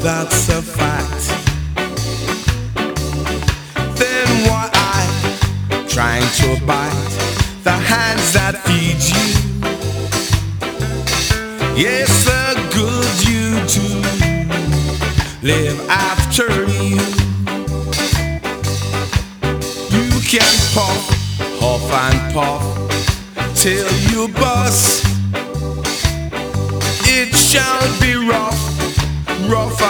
that's a fact. Then why I trying to bite the hands that feed you? Yes, the good you do live after you. You can puff, huff and puff till you bust. It shall be rough, rough